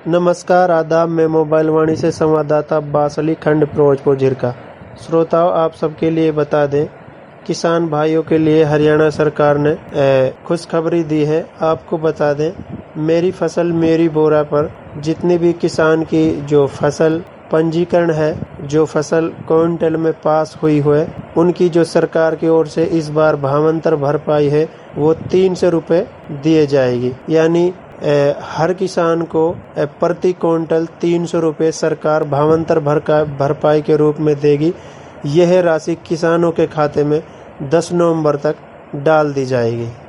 नमस्कार, आदाब। मैं मोबाइल वाणी से संवाददाता अब्बास अली, खंड फिरोजपुर झिरका। श्रोताओं, आप सबके लिए बता दें, किसान भाइयों के लिए हरियाणा सरकार ने खुशखबरी दी है। आपको बता दें, मेरी फसल मेरी बोरा पर जितनी भी किसान की जो फसल पंजीकरण है, जो फसल क्विंटल में पास हुई है, उनकी जो सरकार की ओर से इस बार भावांतर भरपाई है वो 300 रुपये दिए जाएगी। यानी हर किसान को प्रति क्विंटल 300 रुपये सरकार भावांतर भरपाई के रूप में देगी। यह राशि किसानों के खाते में 10 नवंबर तक डाल दी जाएगी।